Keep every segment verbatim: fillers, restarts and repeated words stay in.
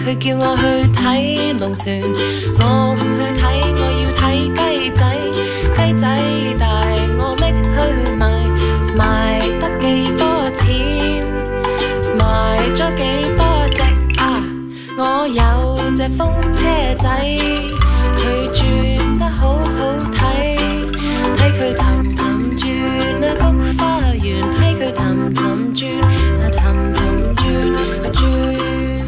佢叫我去睇龍船，我唔去睇，我要睇雞仔。雞仔大，我拎去賣，賣得幾多錢？賣咗幾多隻啊？我有隻風車仔，佢轉得好好睇，睇佢氹氹轉啊菊花園，睇佢氹氹轉啊氹氹轉啊轉。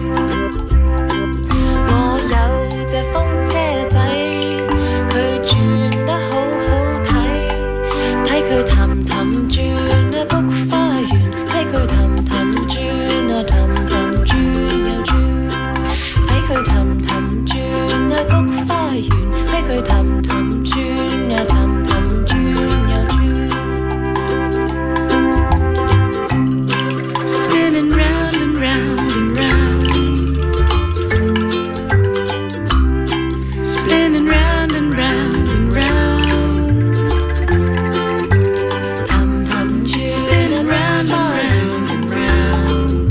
我有隻風車仔，佢轉得好好睇，睇佢氹氹轉啊菊花園，睇佢氹氹轉啊氹氹轉又轉，睇佢氹氹轉啊菊花園，睇佢氹氹轉啊氹氹轉又轉。Spinning round and round and round, spinning round and round and round. Tum tum tune, spinning round and round and round.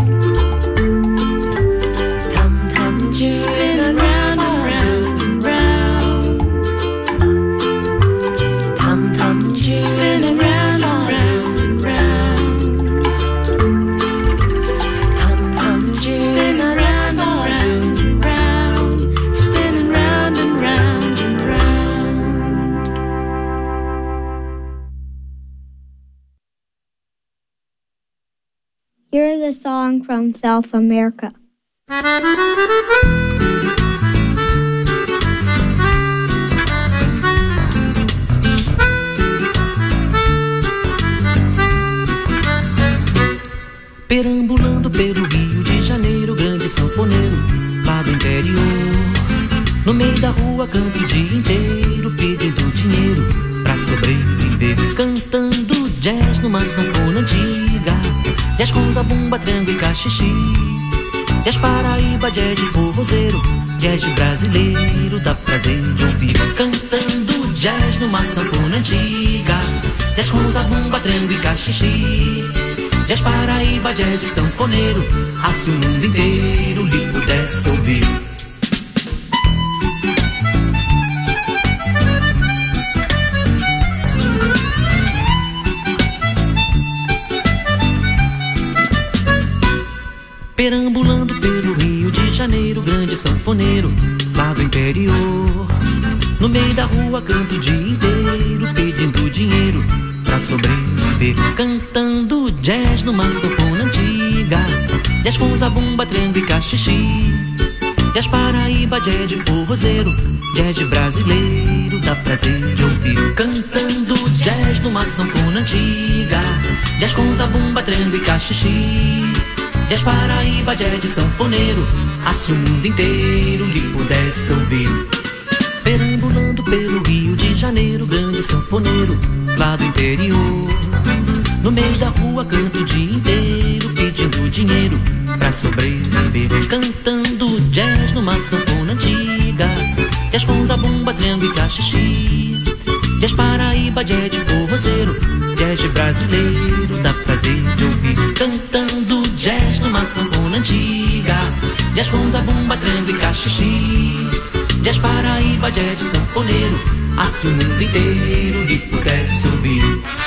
Tum tum tune, spinning round and round and round. Tum tum tune, spinning round and round and round. Tum tum tune, spinning round and round and round, spinning round and round and round. Here's a song from South America. Perambulando pelo Rio de Janeiro, grande sanfoneiro lá do interior. No meio da rua canto o dia inteiro, pedindo dinheiro pra sobreviver. Cantando jazz numa sanfona antiga, jazz com zabumba, triângulo e cachixi. Jazz Paraíba, jazz de forrozeiro, jazz de brasileiro, dá prazer de ouvir. Cantando jazz numa sanfona antiga, jazz com zabumba, triângulo e cachixi. Jazz Paraíba, jazz de sanfoneiro, ah, se o mundo inteiro lhe pudesse ouvir. Perambulando pelo Rio de Janeiro, grande sanfoneiro lá do interior. No meio da rua canto o dia inteiro, pedindo dinheiro pra sobreviver. Cantando jazz numa sanfona antiga, jazz com zabumba, triângulo e cachixi. Jazz Paraíba, jazz de forrozeiro, jazz de brasileiro, dá prazer de ouvir. Cantando jazz numa sanfona antiga, jazz com zabumba, triângulo e cachixi. Jazz Paraíba, jazz de sanfoneiro, ah, se o mundo inteiro lhe pudesse ouvir. Perambulando pelo Rio de Janeiro, grande sanfoneiro lá do interior. No meio da rua canto o dia inteiro, pedindo dinheiro pra sobreviver. Cantando jazz numa sanfona antiga, jazz com zabumba, triângulo e cachixi. Jazz Paraíba, jazz de forrozeiro, jazz de brasileiro, dá prazer de ouvir. Cantando jazz numa sanfona antiga, jazz com zabumba, triângulo e cachixi. Jazz Paraíba, jazz de sanfoneiro, ah, se o mundo inteiro lhe pudesse ouvir.